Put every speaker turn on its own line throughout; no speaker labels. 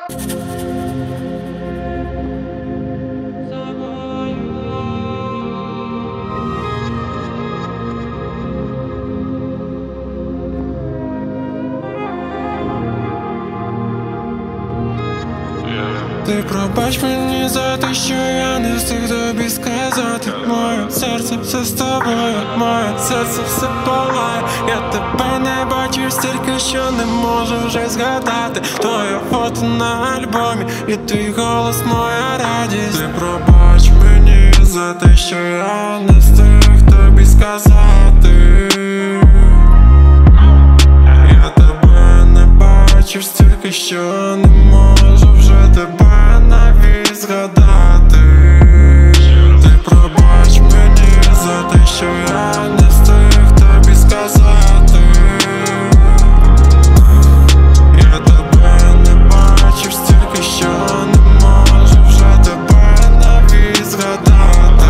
Ти пробач мені за те, що я не встиг тобі сказати. Моє серце все з тобою, моє серце все палає. Я тебе не бачу стільки, що не можу вже згадати. Твоє фото на альбомі і твій голос моя радість. Ти пробач мені за те, що я не встиг тобі сказати. Я тебе не бачив стільки, що не можу вже тебе навіть згадати. Ти пробач мені за те, що я не встиг тобі сказати. Я тебе не бачив стільки, що не можу вже тебе навіть згадати.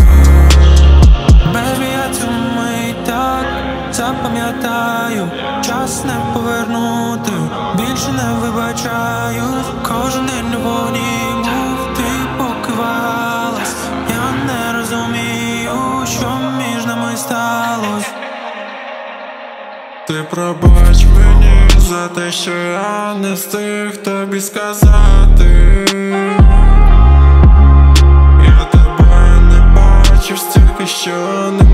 Бебі, я цю мить так запам'ятаю. Час не повернути, більше не вибачаю. Кожен день любовні мов ти покивалась. Я не розумію, що між нами сталось. Ти пробач мені за те, що я не встиг тобі сказати. Я тебе не бачив стільки, що не